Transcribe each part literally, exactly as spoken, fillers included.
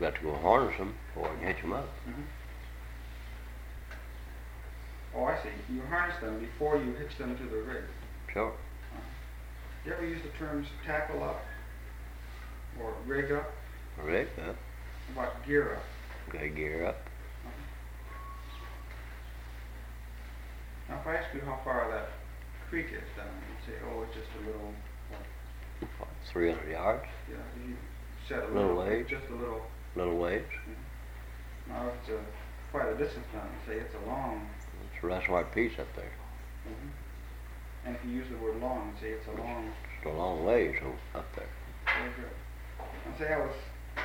got to go harness them before I can hitch them up. Mm-hmm. Oh, I see. You harness them before you hitch them to the rig. Sure. Uh, you ever use the terms tackle up or rig up? Rig up. About gear up? Got gear up. Uh-huh. Now, if I ask you how far that creek is down, you'd say, oh, it's just a little, what? three hundred yards. Yeah, you said a little, little ways. Just a little. Little ways. Mm-hmm. Now, if it's a, quite a distance down, you say it's a long. It's a reservoir piece up there. Mm-hmm. And if you use the word long, you say it's a long. It's a long ways up there. Very good. I say I was,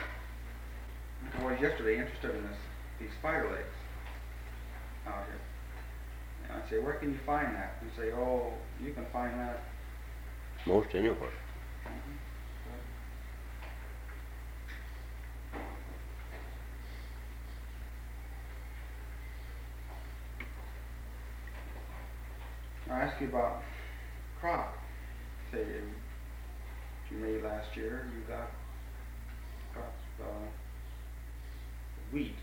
I was yesterday interested in this, these spider legs out here. And I say, where can you find that? And say, oh, you can find that. Most anywhere. Mm-hmm. I asked you about crop. Say you made last year, you got crop uh, wheat.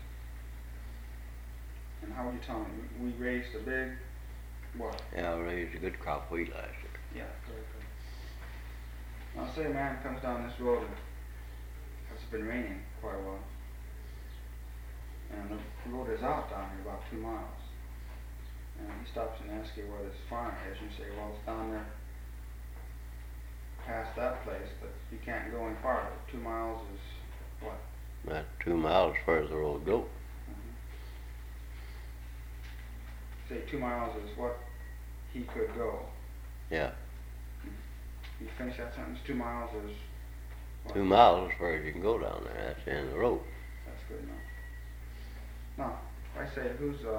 And how would you tell me? We raised a big what? Yeah, I raised a good crop of wheat last year. Yeah, very good. Now say a man comes down this road and it's been raining quite a while. And the road is out down here about two miles. And he stops and asks you where this farm is. You say, well, it's down there past that place, but you can't go any farther. Two miles is what? About two miles as far as the road goes. Mm-hmm. Say two miles is what he could go. Yeah. You finish that sentence? Two miles is what? Two miles as far as you can go down there. That's the end of the road. That's good enough. Now, I say, who's uh,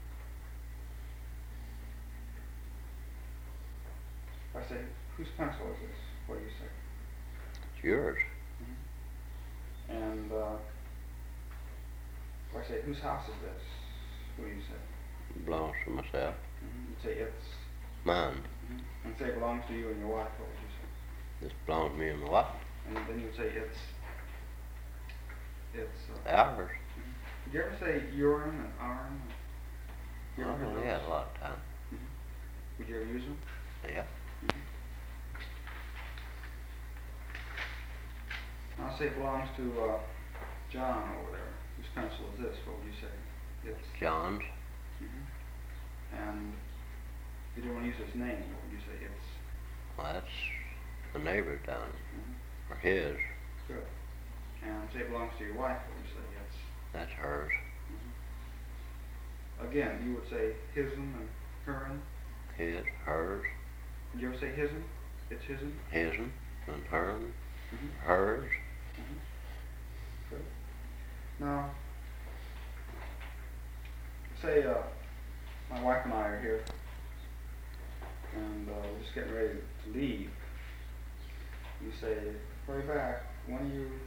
I say, whose pencil is this? What do you say? It's yours. Mm-hmm. And uh, I say, whose house is this? What do you say? It belongs to myself. Mm-hmm. You say it's mine. Mm-hmm. And say it belongs to you and your wife. What would you say? This belongs to me and my wife. And then you say it's it's uh, ours. Mm-hmm. Did you ever say urine and iron? You ever heard Oh, those? yeah, a lot of time. Mm-hmm. Would you ever use them? Yeah. I'll say it belongs to uh, John over there. Whose pencil is this? What would you say? It's John's. Mm-hmm. And if you didn't want to use his name, what would you say? It's. Well, that's the neighbor down. Mm-hmm. Or his. Good. And say it belongs to your wife. What would you say? It's. That's hers. Mm-hmm. Again, you would say his'n and her'n. His, hers. Did you ever say his'n? It's his'n. His'n and her'n. Mm-hmm. Hers. Mm-hmm. Good. Now, say uh, my wife and I are here, and uh, we're just getting ready to leave. You say, hurry back, when are you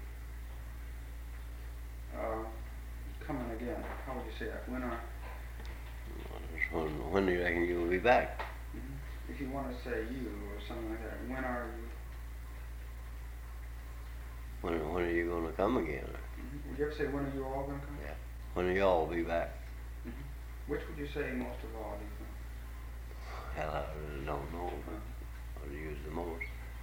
uh, coming again? How would you say that? When are... When, when do you reckon you'll be back? Mm-hmm. If you want to say you or something like that, when are you... When, when are you going to come again? Mm-hmm. Would you ever say, when are you all going to come? Yeah. When will y'all be back? Mm-hmm. Which would you say most of all, do you think? Hell, I really don't know. I'll use the most.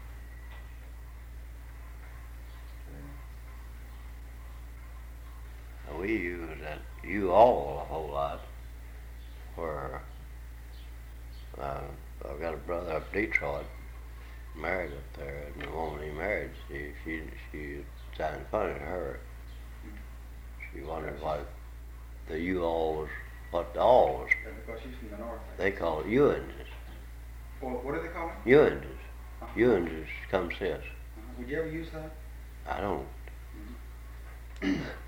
Okay. We use that you all a whole lot. Where uh, I've got a brother up Detroit, married up there, and the woman he married, she she she sounded funny to her. She wondered what the you all was, what the all was. Yeah, because she's from the north. They call it Ewins. Well, what do they call it? Ewins. Uh-huh. Ewins comes this. Uh-huh. Would you ever use that? I don't. Mm-hmm.